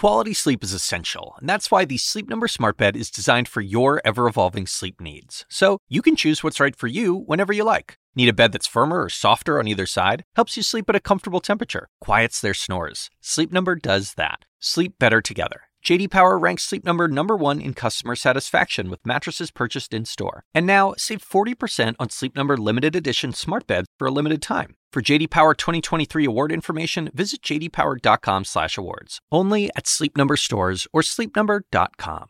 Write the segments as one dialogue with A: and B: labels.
A: Quality sleep is essential, and that's why the Sleep Number Smart Bed is designed for your ever-evolving sleep needs. So you can choose what's right for you whenever you like. Need a bed that's firmer or softer on either side? Helps you sleep at a comfortable temperature. Quiets their snores. Sleep Number does that. Sleep better together. J.D. Power ranks Sleep Number #1 in customer satisfaction with mattresses purchased in-store. And now, save 40% on Sleep Number limited edition smart beds for a limited time. For J.D. Power 2023 award information, visit jdpower.com/awards. Only at Sleep Number stores or sleepnumber.com.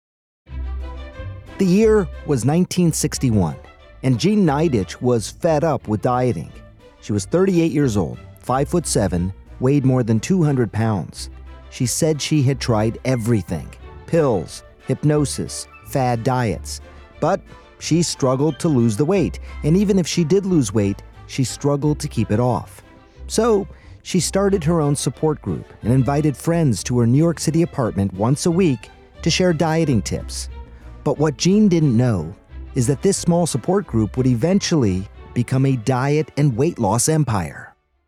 B: The year was 1961, and Jean Nidetch was fed up with dieting. She was 38 years old, 5'7", weighed more than 200 pounds. She said she had tried everything: pills, hypnosis, fad diets. But she struggled to lose the weight, and even if she did lose weight, she struggled to keep it off. So she started her own support group and invited friends to her New York City apartment once a week to share dieting tips. But what Jean didn't know is that this small support group would eventually become a diet and weight loss empire.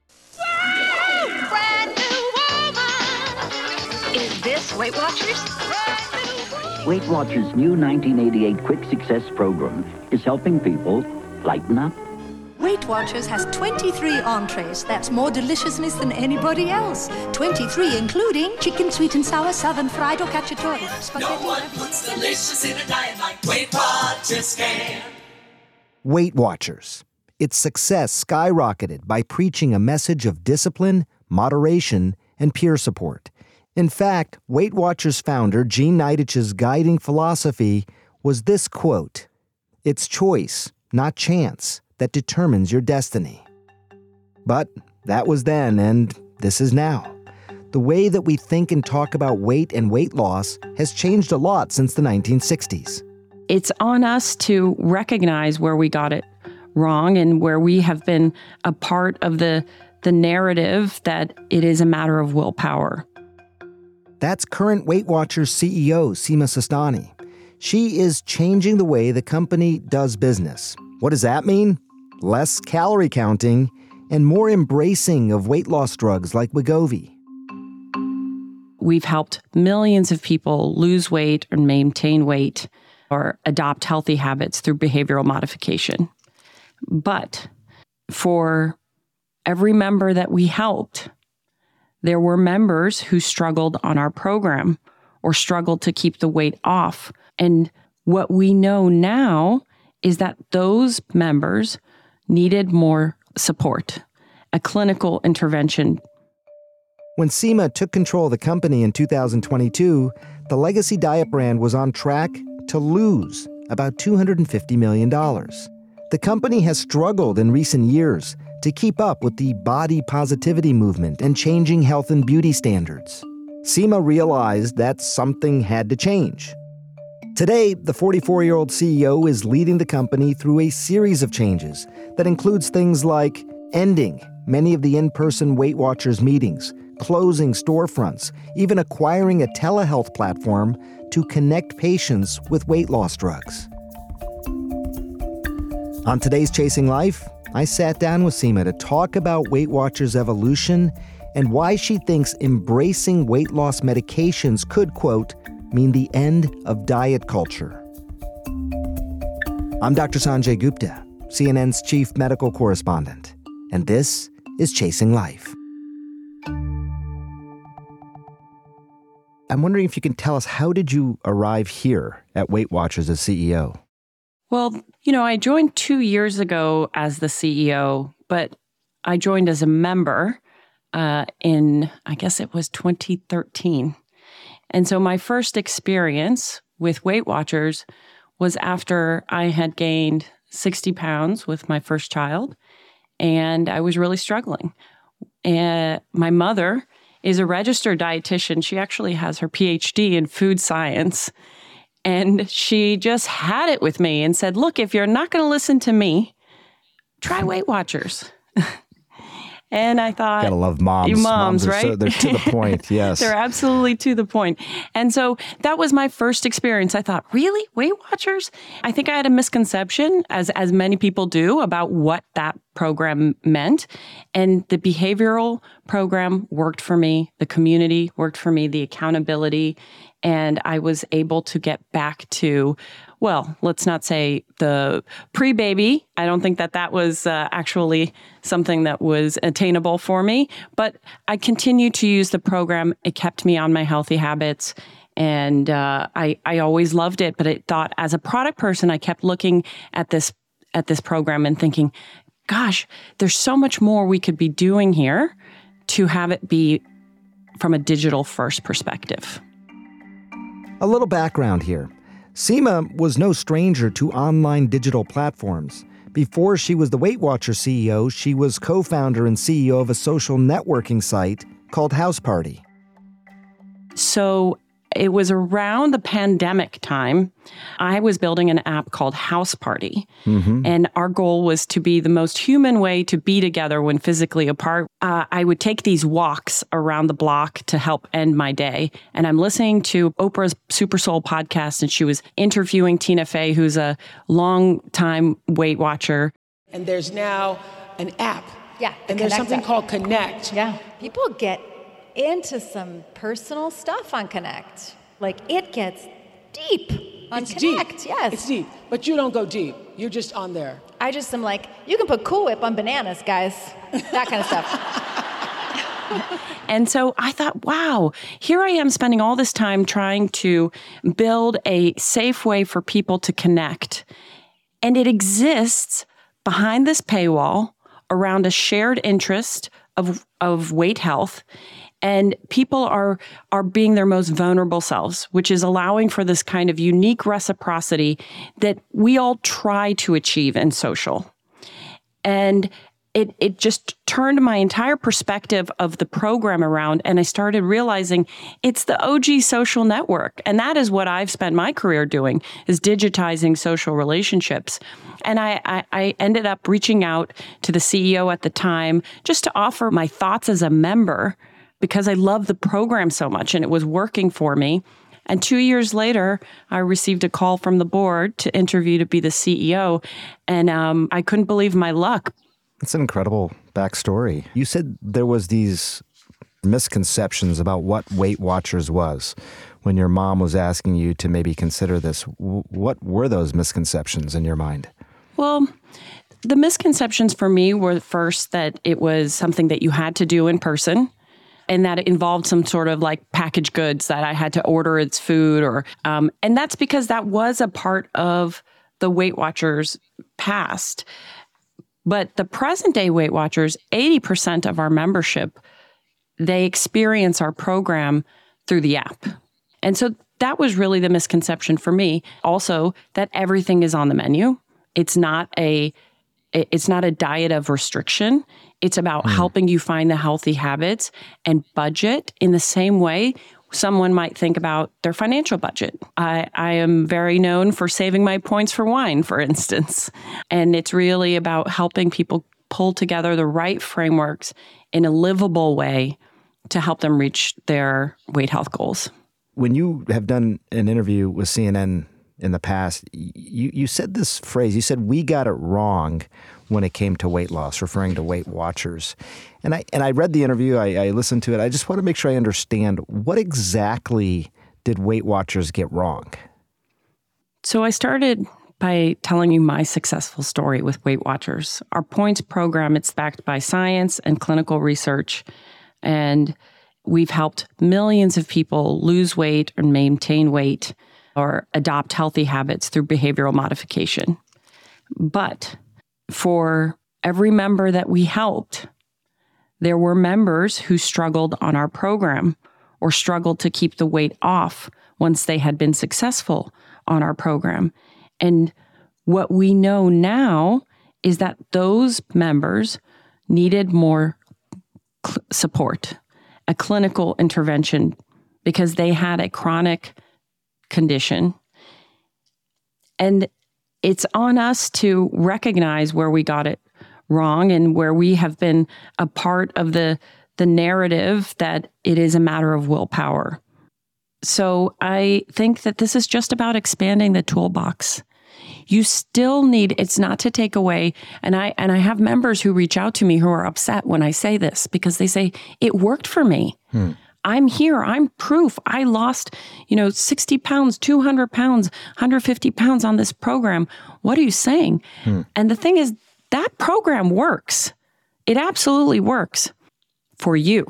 C: Weight Watchers?
D: Weight Watchers' new 1988 Quick Success program is helping people lighten up.
C: Weight Watchers has 23 entrees. That's more deliciousness than anybody else. 23 including chicken sweet and sour, southern fried or cacciatore.
E: No one puts delicious in a diet like Weight Watchers can.
B: Weight Watchers. Its success skyrocketed by preaching a message of discipline, moderation, and peer support. In fact, Weight Watchers founder Jean Nidetch's guiding philosophy was this quote: "It's choice, not chance, that determines your destiny." But that was then, and this is now. The way that we think and talk about weight and weight loss has changed a lot since the 1960s.
F: It's on us to recognize where we got it wrong and where we have been a part of the narrative that it is a matter of willpower.
B: That's current Weight Watchers CEO, Seema Sistani. She is changing the way the company does business. What does that mean? Less calorie counting and more embracing of weight loss drugs like Wegovy.
F: We've helped millions of people lose weight or maintain weight or adopt healthy habits through behavioral modification. But for every member that we helped, there were members who struggled on our program or struggled to keep the weight off. And what we know now is that those members needed more support, a clinical intervention.
B: When Seema took control of the company in 2022, the Legacy Diet brand was on track to lose about $250 million. The company has struggled in recent years to keep up with the body positivity movement and changing health and beauty standards. Seema realized that something had to change. Today, the 44-year-old CEO is leading the company through a series of changes that includes things like ending many of the in-person Weight Watchers meetings, closing storefronts, even acquiring a telehealth platform to connect patients with weight loss drugs. On today's Chasing Life, I sat down with Seema to talk about Weight Watchers' evolution and why she thinks embracing weight loss medications could, quote, mean the end of diet culture. I'm Dr. Sanjay Gupta, CNN's chief medical correspondent, and this is Chasing Life. I'm wondering if you can tell us, how did you arrive here at Weight Watchers as CEO?
F: Well, I joined 2 years ago as the CEO, but I joined as a member in, I guess it was 2013. And so my first experience with Weight Watchers was after I had gained 60 pounds with my first child, and I was really struggling. And my mother is a registered dietitian. She actually has her PhD in food science. And she just had it with me and said, look, if you're not going to listen to me, try Weight Watchers. And I thought...
B: Gotta love moms.
F: Moms, right?
B: They're to the point, yes.
F: They're absolutely to the point. And so that was my first experience. I thought, really? Weight Watchers? I think I had a misconception, as many people do, about what that program meant. And the behavioral program worked for me. The community worked for me, the accountability. And I was able to get back to, well, let's not say the pre-baby. I don't think that was actually something that was attainable for me. But I continued to use the program. It kept me on my healthy habits. And I always loved it. But I thought, as a product person, I kept looking at this program and thinking, gosh, there's so much more we could be doing here to have it be from a digital first perspective.
B: A little background here. Seema was no stranger to online digital platforms. Before she was the Weight Watchers CEO, she was co-founder and CEO of a social networking site called House Party.
F: So it was around the pandemic time. I was building an app called House Party. Mm-hmm. And our goal was to be the most human way to be together when physically apart. I would take these walks around the block to help end my day. And I'm listening to Oprah's Super Soul podcast, and she was interviewing Tina Fey, who's a long-time Weight Watcher.
G: And there's now an app.
C: Yeah.
G: And there's something called Connect.
C: Yeah. People get into some personal stuff on Connect. Like, it gets deep on Connect.
G: Deep.
C: Yes.
G: It's deep. But you don't go deep. You're just on there.
C: I just am like, you can put Cool Whip on bananas, guys. That kind of stuff.
F: And so I thought, wow, here I am spending all this time trying to build a safe way for people to connect. And it exists behind this paywall around a shared interest of weight health. And people are being their most vulnerable selves, which is allowing for this kind of unique reciprocity that we all try to achieve in social. And it just turned my entire perspective of the program around, and I started realizing it's the OG social network. And that is what I've spent my career doing, is digitizing social relationships. And I ended up reaching out to the CEO at the time just to offer my thoughts as a member, because I love the program so much and it was working for me. And 2 years later, I received a call from the board to interview to be the CEO. And I couldn't believe my luck.
B: That's an incredible backstory. You said there was these misconceptions about what Weight Watchers was when your mom was asking you to maybe consider this. What were those misconceptions in your mind?
F: Well, the misconceptions for me were first that it was something that you had to do in person, and that it involved some sort of like packaged goods that I had to order its food, and that's because that was a part of the Weight Watchers past. But the present day Weight Watchers, 80% of our membership, they experience our program through the app. And so that was really the misconception for me. Also, that everything is on the menu. It's not a diet of restriction. It's about helping you find the healthy habits and budget in the same way someone might think about their financial budget. I am very known for saving my points for wine, for instance. And it's really about helping people pull together the right frameworks in a livable way to help them reach their weight health goals.
B: When you have done an interview with CNN in the past, you said this phrase, you said, "We got it wrong when it came to weight loss," referring to Weight Watchers. And I read the interview, I listened to it. I just want to make sure I understand, what exactly did Weight Watchers get wrong?
F: So I started by telling you my successful story with Weight Watchers. Our points program, it's backed by science and clinical research. And we've helped millions of people lose weight or maintain weight or adopt healthy habits through behavioral modification. But for every member that we helped, there were members who struggled on our program or struggled to keep the weight off once they had been successful on our program. And what we know now is that those members needed more support, a clinical intervention, because they had a chronic condition. And it's on us to recognize where we got it wrong and where we have been a part of the narrative that it is a matter of willpower. So I think that this is just about expanding the toolbox. You still need, it's not to take away, and I have members who reach out to me who are upset when I say this because they say, it worked for me. I'm here. I'm proof. I lost, 60 pounds, 200 pounds, 150 pounds on this program. What are you saying? And the thing is, that program works. It absolutely works for you.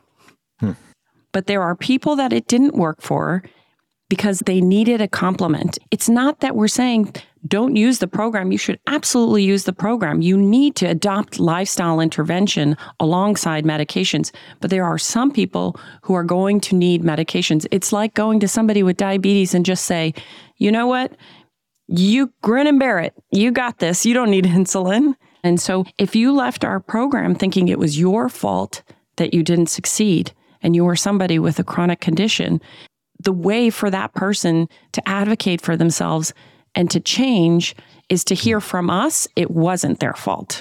F: But there are people that it didn't work for because they needed a complement. It's not that we're saying don't use the program. You should absolutely use the program. You need to adopt lifestyle intervention alongside medications. But there are some people who are going to need medications. It's like going to somebody with diabetes and just say, you know what? You grin and bear it. You got this. You don't need insulin. And so if you left our program thinking it was your fault that you didn't succeed and you were somebody with a chronic condition, the way for that person to advocate for themselves and to change is to hear from us, it wasn't their fault.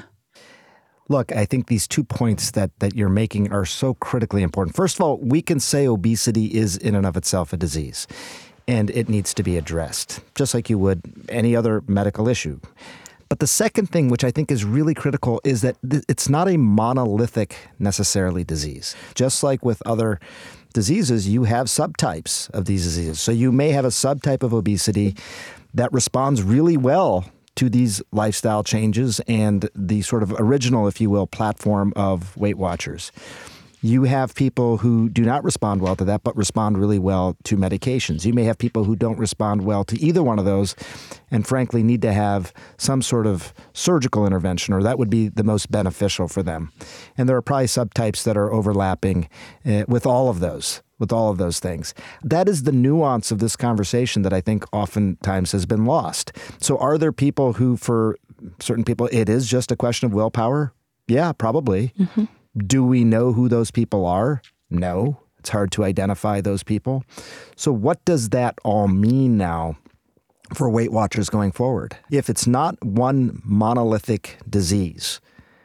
B: Look, I think these 2 points that you're making are so critically important. First of all, we can say obesity is in and of itself a disease, and it needs to be addressed, just like you would any other medical issue. But the second thing, which I think is really critical, is that it's not a monolithic necessarily disease. Just like with other diseases, you have subtypes of these diseases. So you may have a subtype of obesity that responds really well to these lifestyle changes and the sort of original, if you will, platform of Weight Watchers. You have people who do not respond well to that, but respond really well to medications. You may have people who don't respond well to either one of those and frankly need to have some sort of surgical intervention, or that would be the most beneficial for them. And there are probably subtypes that are overlapping with all of those things. That is the nuance of this conversation that I think oftentimes has been lost. So are there people who, for certain people, it is just a question of willpower? Yeah, probably. Mm-hmm. Do we know who those people are? No. It's hard to identify those people. So what does that all mean now for Weight Watchers going forward? If it's not one monolithic disease,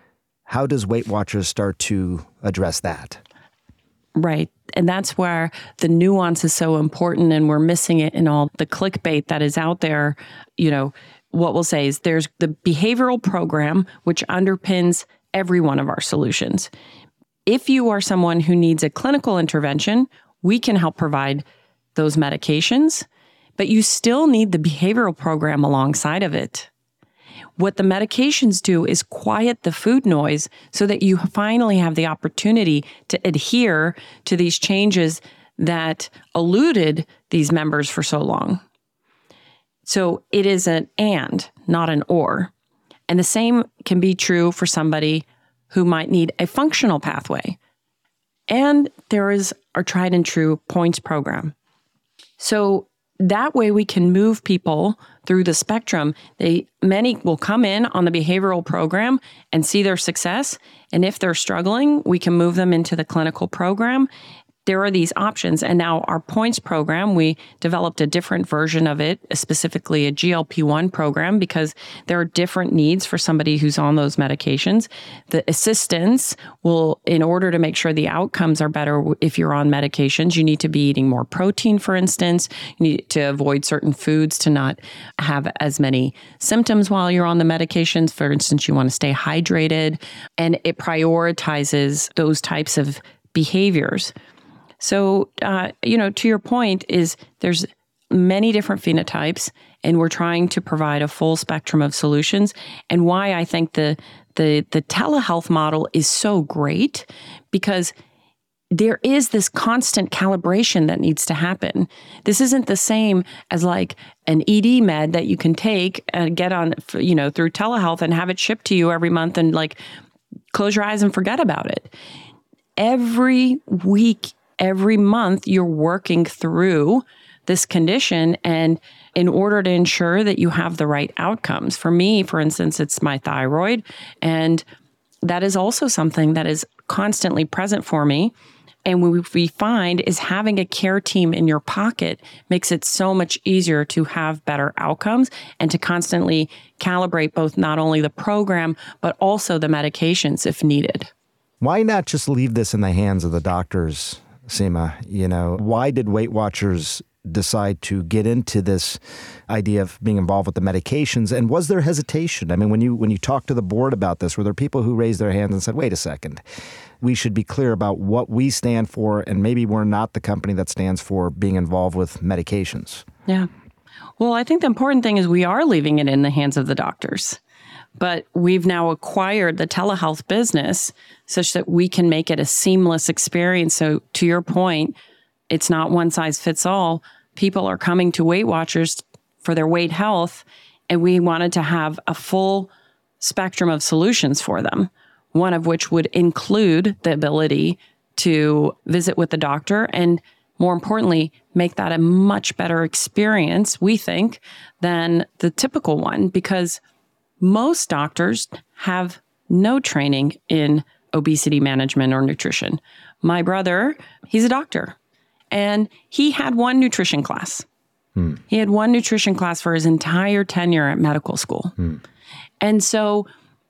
B: how does Weight Watchers start to address that?
F: Right. And that's where the nuance is so important, and we're missing it in all the clickbait that is out there. What we'll say is there's the behavioral program, which underpins every one of our solutions. If you are someone who needs a clinical intervention, we can help provide those medications, but you still need the behavioral program alongside of it. What the medications do is quiet the food noise so that you finally have the opportunity to adhere to these changes that eluded these members for so long. So it is an and, not an or. And the same can be true for somebody who might need a functional pathway. And there is our tried and true points program. So that way we can move people through the spectrum. Many will come in on the behavioral program and see their success. And if they're struggling, we can move them into the clinical program. There are these options. And now our points program, we developed a different version of it, specifically a GLP-1 program, because there are different needs for somebody who's on those medications. The assistance will, in order to make sure the outcomes are better if you're on medications, you need to be eating more protein, for instance. You need to avoid certain foods to not have as many symptoms while you're on the medications. For instance, you want to stay hydrated, and it prioritizes those types of behaviors. So, to your point is there's many different phenotypes, and we're trying to provide a full spectrum of solutions. And why I think the telehealth model is so great, because there is this constant calibration that needs to happen. This isn't the same as like an ED med that you can take and get on, through telehealth and have it shipped to you every month and like close your eyes and forget about it. Every week, every month, you're working through this condition, and in order to ensure that you have the right outcomes. For me, for instance, it's my thyroid, and that is also something that is constantly present for me. And what we find is having a care team in your pocket makes it so much easier to have better outcomes and to constantly calibrate both not only the program, but also the medications if needed.
B: Why not just leave this in the hands of the doctors, Seema? Why did Weight Watchers decide to get into this idea of being involved with the medications? And was there hesitation? I mean, when you talked to the board about this, were there people who raised their hands and said, wait a second, we should be clear about what we stand for, and maybe we're not the company that stands for being involved with medications?
F: Yeah. Well, I think the important thing is we are leaving it in the hands of the doctors. But we've now acquired the telehealth business such that we can make it a seamless experience. So to your point, it's not one size fits all. People are coming to Weight Watchers for their weight health, and we wanted to have a full spectrum of solutions for them, one of which would include the ability to visit with the doctor and, more importantly, make that a much better experience, we think, than the typical one, because most doctors have no training in obesity management or nutrition. My brother, he's a doctor, and he had one nutrition class. He had one nutrition class for his entire tenure at medical school. And so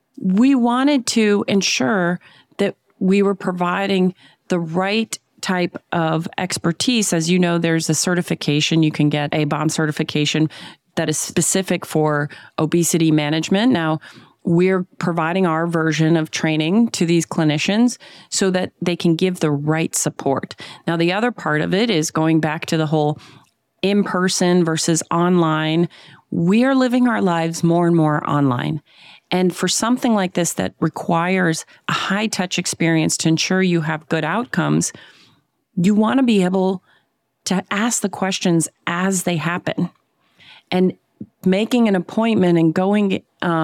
F: we wanted to ensure that we were providing the right type of expertise. As you know, there's a certification. You can get a BOM certification that is specific for obesity management. Now, we're providing our version of training to these clinicians so that they can give the right support. Now, the other part of it is going back to the whole in-person versus online. We are living our lives more and more online. And for something like this that requires a high-touch experience to ensure you have good outcomes, you want to be able to ask the questions as they happen. And making an appointment and going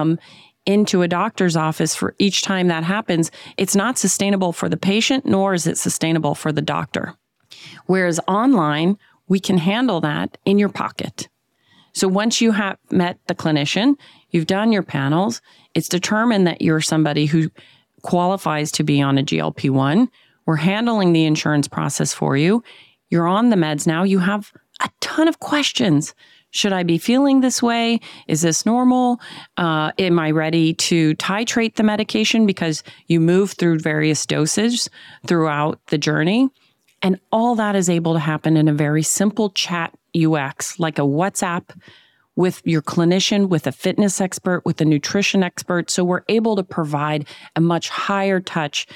F: into a doctor's office for each time that happens, it's not sustainable for the patient, nor is it sustainable for the doctor. Whereas online, we can handle that in your pocket. So once you have met the clinician, you've done your panels, it's determined that you're somebody who qualifies to be on a GLP-1. We're handling the insurance process for you. You're on the meds now. You have a ton of questions. Should I be feeling this way? Is this normal? Am I ready to titrate the medication? Because you move through various doses throughout the journey. And all that is able to happen in a very simple chat UX, like a WhatsApp with your clinician, with a fitness expert, with a nutrition expert. So we're able to provide a much higher touch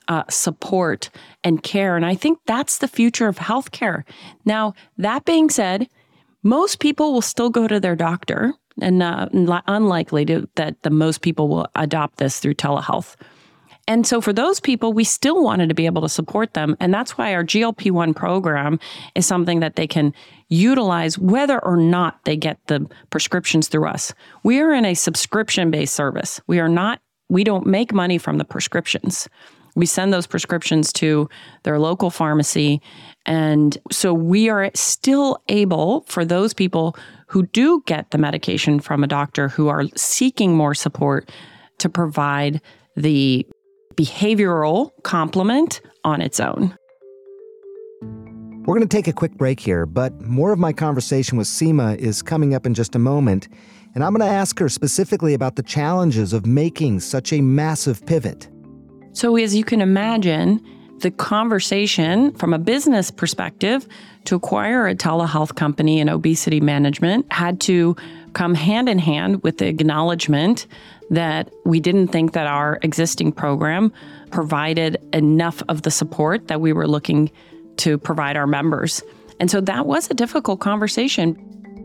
F: support and care. And I think that's the future of healthcare. Now, that being said, most people will still go to their doctor, and unlikely that the most people will adopt this through telehealth. And so for those people, we still wanted to be able to support them. And that's why our GLP-1 program is something that they can utilize whether or not they get the prescriptions through us. We are in a subscription-based service. We don't make money from the prescriptions. We send those prescriptions to their local pharmacy. And so we are still able, for those people who do get the medication from a doctor who are seeking more support, to provide the behavioral complement on its own.
B: We're going to take a quick break here, but more of my conversation with Seema is coming up in just a moment. And I'm going to ask her specifically about the challenges of making such a massive pivot.
F: So as you can imagine, the conversation from a business perspective to acquire a telehealth company in obesity management had to come hand in hand with the acknowledgement that we didn't think that our existing program provided enough of the support that we were looking to provide our members. And so that was a difficult conversation.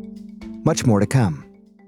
B: Much more to come.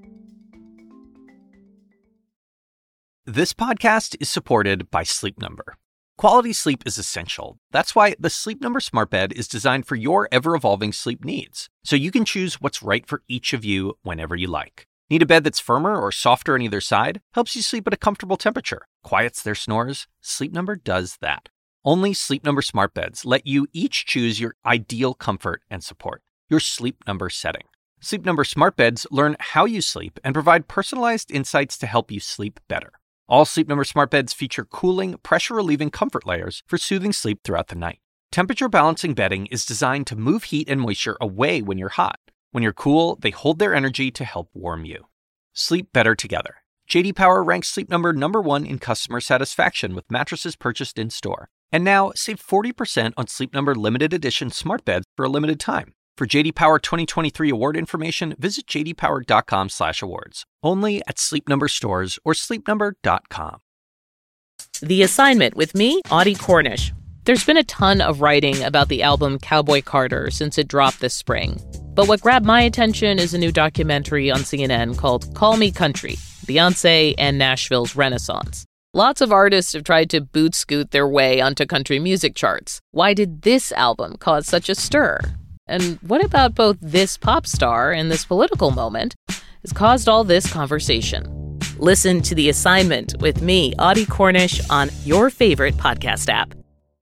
A: This podcast is supported by Sleep Number. Quality sleep is essential. That's why the Sleep Number Smart Bed is designed for your ever-evolving sleep needs, so you can choose what's right for each of you whenever you like. Need a bed that's firmer or softer on either side? Helps you sleep at a comfortable temperature. Quiets their snores? Sleep Number does that. Only Sleep Number Smart Beds let you each choose your ideal comfort and support, your Sleep Number setting. Sleep Number Smart Beds learn how you sleep and provide personalized insights to help you sleep better. All Sleep Number Smart Beds feature cooling, pressure-relieving comfort layers for soothing sleep throughout the night. Temperature balancing bedding is designed to move heat and moisture away when you're hot. When you're cool, they hold their energy to help warm you. Sleep better together. J.D. Power ranks Sleep Number #1 in customer satisfaction with mattresses purchased in-store. And now, save 40% on Sleep Number limited edition smart beds for a limited time. For J.D. Power 2023 award information, visit jdpower.com/awards. Only at Sleep Number stores or sleepnumber.com.
H: The Assignment with me, Audie Cornish. There's been a ton of writing about the album Cowboy Carter since it dropped this spring. But what grabbed my attention is a new documentary on CNN called Call Me Country, Beyoncé and Nashville's Renaissance. Lots of artists have tried to boot-scoot their way onto country music charts. Why did this album cause such a stir? And what about both this pop star and this political moment has caused all this conversation? Listen to The Assignment with me, Audie Cornish, on your favorite podcast app.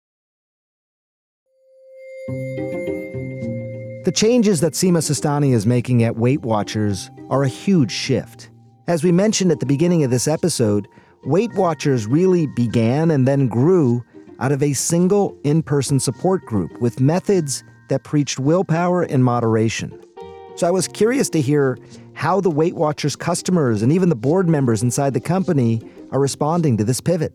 B: The changes that Seema Sistani is making at Weight Watchers are a huge shift. As we mentioned at the beginning of this episode, Weight Watchers really began and then grew out of a single in-person support group with methods that preached willpower and moderation. So I was curious to hear how the Weight Watchers customers and even the board members inside the company are responding to this pivot.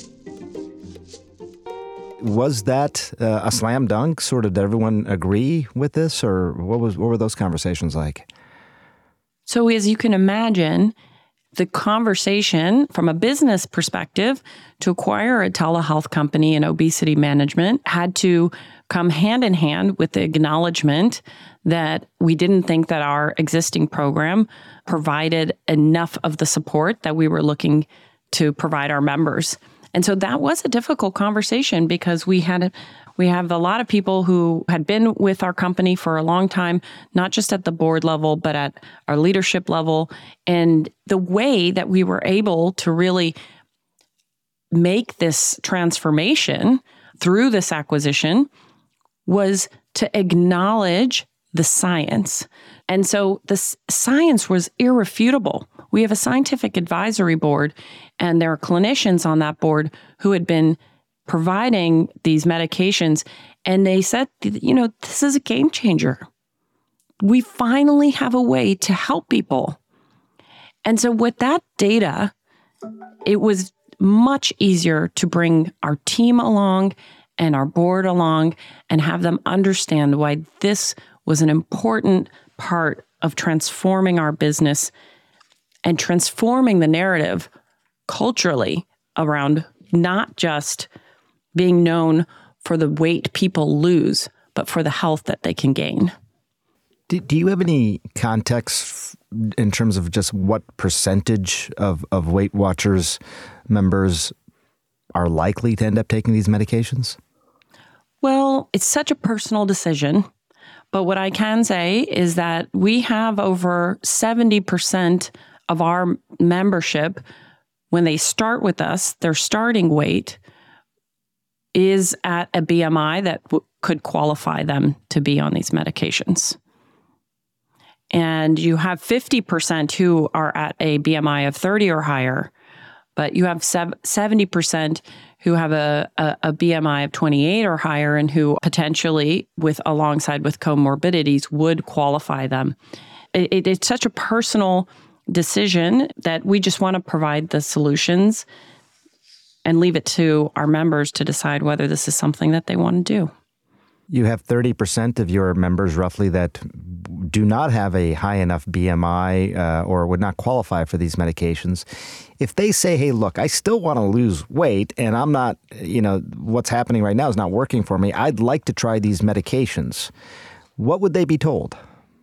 B: Was that a slam dunk? Sort of, did everyone agree with this, or what were those conversations like?
F: So as you can imagine, the conversation from a business perspective to acquire a telehealth company and obesity management had to come hand in hand with the acknowledgement that we didn't think that our existing program provided enough of the support that we were looking to provide our members. And so that was a difficult conversation because we have a lot of people who had been with our company for a long time, not just at the board level, but at our leadership level. And the way that we were able to really make this transformation through this acquisition was to acknowledge the science. And so the science was irrefutable. We have a scientific advisory board, and there are clinicians on that board who had been providing these medications, and they said, this is a game changer. We finally have a way to help people. And so with that data, it was much easier to bring our team along and our board along and have them understand why this was an important part of transforming our business and transforming the narrative culturally around not just being known for the weight people lose, but for the health that they can gain.
B: Do you have any context in terms of just what percentage of Weight Watchers members are likely to end up taking these medications?
F: Well, it's such a personal decision. But what I can say is that we have over 70% of our membership, when they start with us, their starting weight is at a BMI that could qualify them to be on these medications. And you have 50% who are at a BMI of 30 or higher, but you have 70% who have a BMI of 28 or higher and who potentially, alongside with comorbidities, would qualify them. It's such a personal decision that we just want to provide the solutions and leave it to our members to decide whether this is something that they want to do.
B: You have 30% of your members roughly that do not have a high enough BMI or would not qualify for these medications. If they say, hey, look, I still want to lose weight and I'm not, what's happening right now is not working for me. I'd like to try these medications. What would they be told?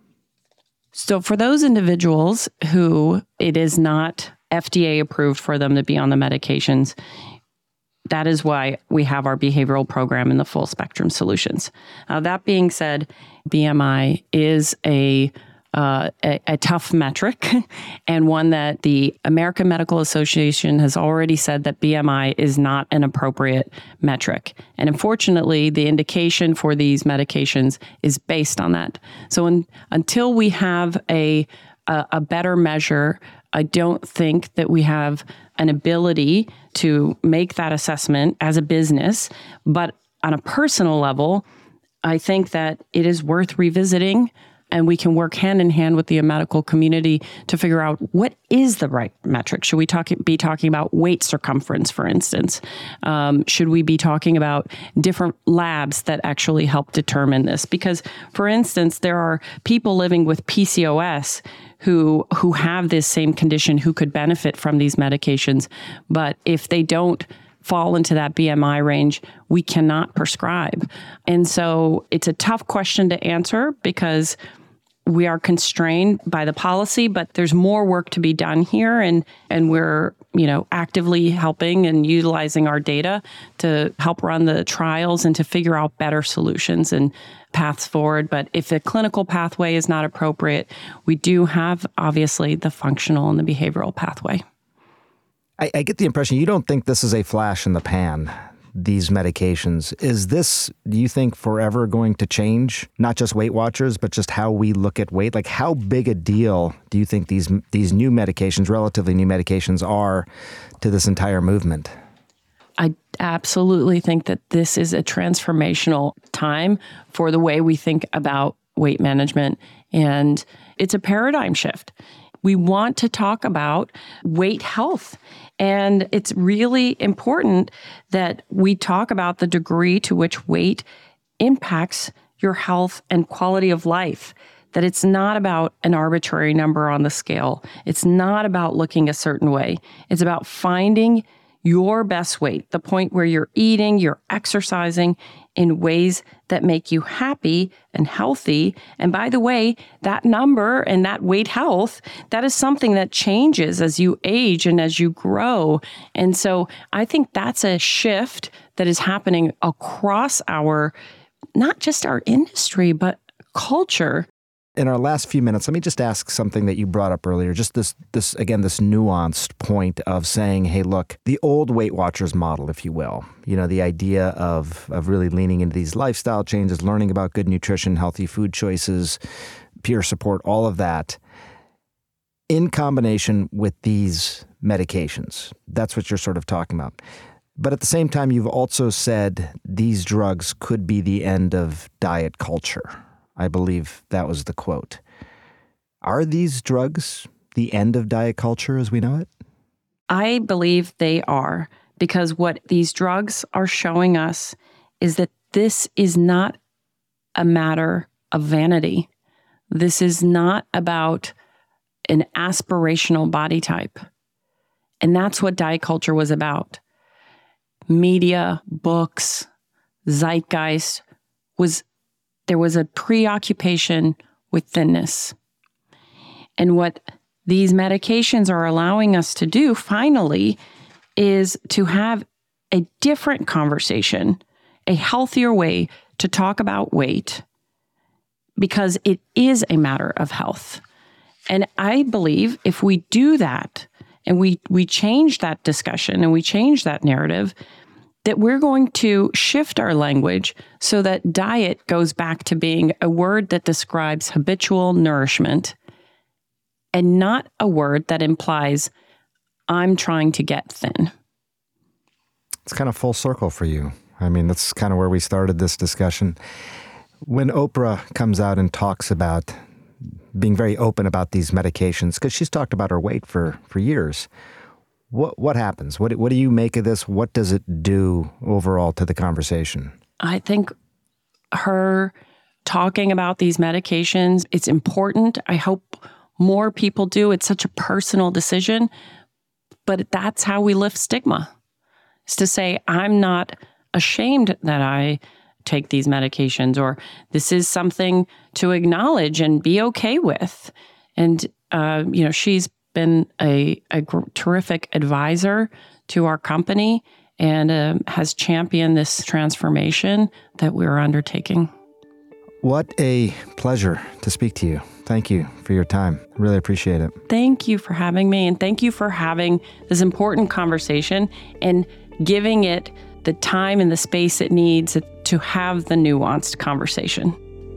F: So for those individuals who it is not FDA approved for them to be on the medications, that is why we have our behavioral program in the Full Spectrum Solutions. That being said, BMI is a tough metric and one that the American Medical Association has already said that BMI is not an appropriate metric. And unfortunately, the indication for these medications is based on that. So until we have a better measure, I don't think that we have an ability to make that assessment as a business. But on a personal level, I think that it is worth revisiting, and we can work hand in hand with the medical community to figure out what is the right metric. Should we be talking about weight circumference, for instance? Should we be talking about different labs that actually help determine this? Because, for instance, there are people living with PCOS who have this same condition who could benefit from these medications, but if they don't fall into that BMI range, we cannot prescribe. And so it's a tough question to answer because we are constrained by the policy, but there's more work to be done here. And we're, actively helping and utilizing our data to help run the trials and to figure out better solutions and paths forward. But if the clinical pathway is not appropriate, we do have, obviously, the functional and the behavioral pathway.
B: I get the impression you don't think this is a flash in the pan, these medications. Is this, do you think, forever going to change? Not just Weight Watchers, but just how we look at weight? Like, how big a deal do you think these new medications, relatively new medications, are to this entire movement?
F: I absolutely think that this is a transformational time for the way we think about weight management, and it's a paradigm shift. We want to talk about weight health. And it's really important that we talk about the degree to which weight impacts your health and quality of life, that it's not about an arbitrary number on the scale. It's not about looking a certain way. It's about finding your best weight, the point where you're eating, you're exercising in ways that make you happy and healthy. And by the way, that number and that weight health, that is something that changes as you age and as you grow. And so I think that's a shift that is happening across not just our industry, but culture.
B: In our last few minutes, let me just ask something that you brought up earlier, just this nuanced point of saying, hey, look, the old Weight Watchers model, if you will, the idea of really leaning into these lifestyle changes, learning about good nutrition, healthy food choices, peer support, all of that, in combination with these medications. That's what you're sort of talking about. But at the same time, you've also said these drugs could be the end of diet culture. I believe that was the quote. Are these drugs the end of diet culture as we know it?
F: I believe they are, because what these drugs are showing us is that this is not a matter of vanity. This is not about an aspirational body type. And that's what diet culture was about. Media, books, zeitgeist there was a preoccupation with thinness. And what these medications are allowing us to do, finally, is to have a different conversation, a healthier way to talk about weight, because it is a matter of health. And I believe if we do that, and we change that discussion and we change that narrative, that we're going to shift our language so that diet goes back to being a word that describes habitual nourishment and not a word that implies, I'm trying to get thin.
B: It's kind of full circle for you. I mean, that's kind of where we started this discussion. When Oprah comes out and talks about being very open about these medications, because she's talked about her weight for years, What happens? What do you make of this? What does it do overall to the conversation?
F: I think her talking about these medications, it's important. I hope more people do. It's such a personal decision, but that's how we lift stigma. It's to say, I'm not ashamed that I take these medications, or this is something to acknowledge and be okay with. And, she's been a terrific advisor to our company and has championed this transformation that we're undertaking.
B: What a pleasure to speak to you. Thank you for your time. Really appreciate it.
F: Thank you for having me, and thank you for having this important conversation and giving it the time and the space it needs to have the nuanced conversation.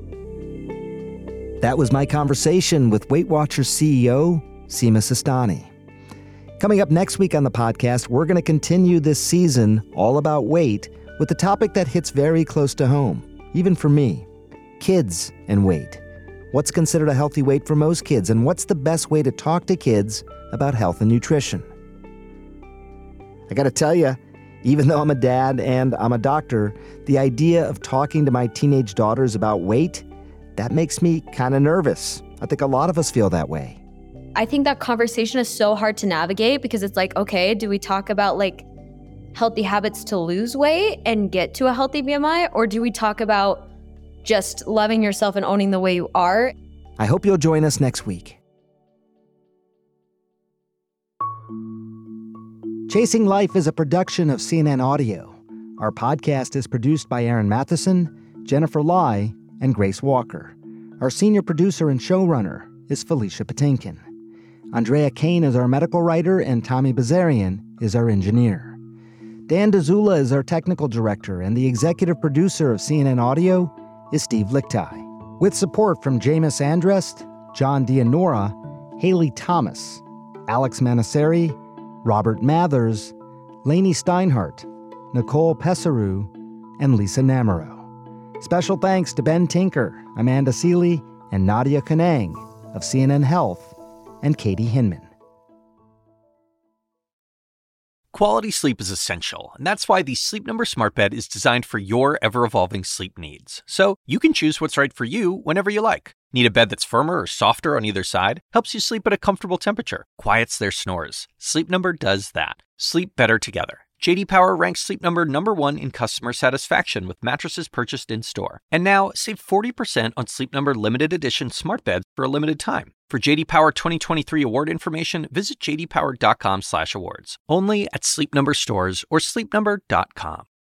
B: That was my conversation with Weight Watchers CEO, Sima Sistani. Coming up next week on the podcast, we're going to continue this season all about weight with a topic that hits very close to home, even for me. Kids and weight. What's considered a healthy weight for most kids, and what's the best way to talk to kids about health and nutrition? I gotta tell you, even though I'm a dad and I'm a doctor, the idea of talking to my teenage daughters about weight, that makes me kind of nervous. I think a lot of us feel that way.
I: I think that conversation is so hard to navigate because it's like, okay, do we talk about like healthy habits to lose weight and get to a healthy BMI? Or do we talk about just loving yourself and owning the way you are?
B: I hope you'll join us next week. Chasing Life is a production of CNN Audio. Our podcast is produced by Aaron Matheson, Jennifer Lai, and Grace Walker. Our senior producer and showrunner is Felicia Patinkin. Andrea Kane is our medical writer, and Tommy Bazarian is our engineer. Dan Dzula is our technical director, and the executive producer of CNN Audio is Steve Lichtai, with support from Jameis Andrest, John Dianora, Haley Thomas, Alex Manasseri, Robert Mathers, Lainey Steinhardt, Nicole Pesaru, and Lisa Namaro. Special thanks to Ben Tinker, Amanda Seeley, and Nadia Kanang of CNN Health, and Katie Hinman.
A: Quality sleep is essential, and that's why the Sleep Number Smart Bed is designed for your ever-evolving sleep needs. So you can choose what's right for you whenever you like. Need a bed that's firmer or softer on either side? Helps you sleep at a comfortable temperature. Quiets their snores. Sleep Number does that. Sleep better together. J.D. Power ranks Sleep Number #1 in customer satisfaction with mattresses purchased in-store. And now, save 40% on Sleep Number limited edition smart beds for a limited time. For J.D. Power 2023 award information, visit jdpower.com/awards. Only at Sleep Number stores or sleepnumber.com.